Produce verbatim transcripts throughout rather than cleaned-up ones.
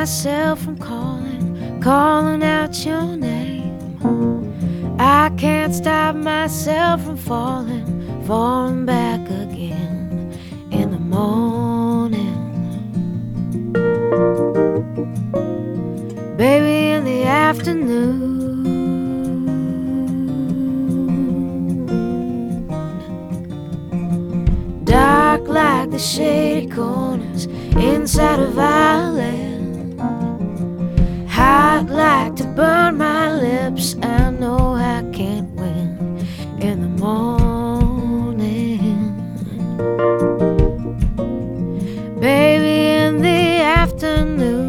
myself from calling, calling out your name. I can't stop myself from falling, falling back again in the morning. Baby, in the afternoon, dark like the shady corners inside a violin, hot like to burn my lips. I know I can't win in the morning. Baby, in the afternoon,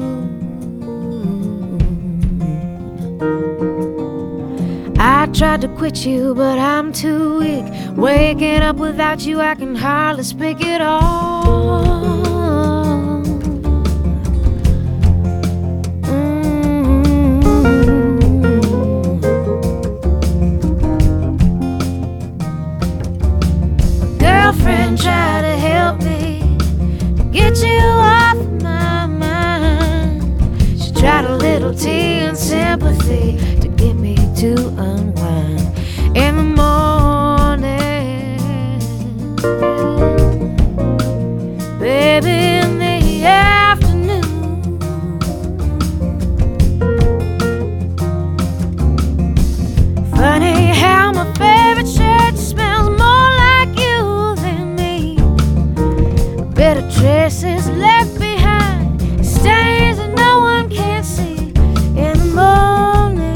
I tried to quit you, but I'm too weak. Waking up without you, I can hardly speak at all. Mm-hmm. My girlfriend tried to help me to get you off of my mind. She tried a little tea and sympathy to get me to unwind in the morning. Baby, in the afternoon, funny how my favorite shirt smells more like you than me. A bit of traces left behind, stains that no one can see in the morning.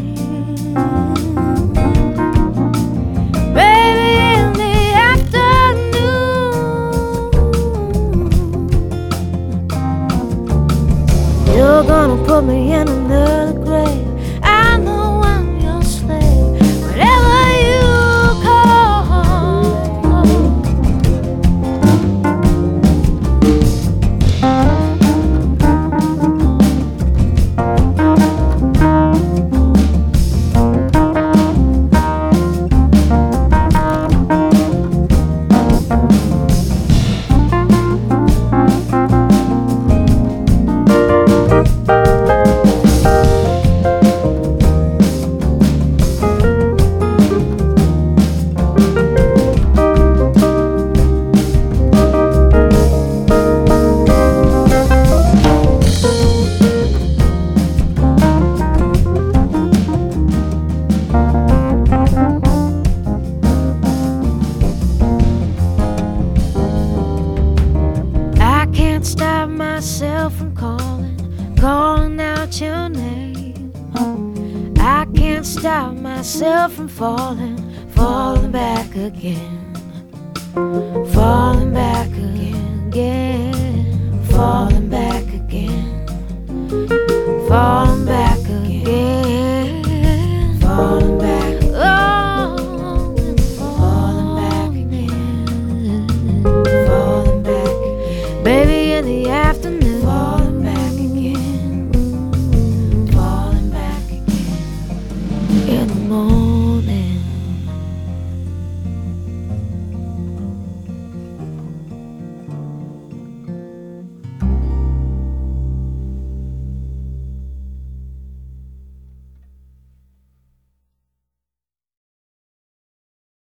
You're gonna put me in another grave. I know I'm your slave, whatever you call. Stop myself from calling, calling out your name. I can't stop myself from falling, falling back again, falling back again, again, falling back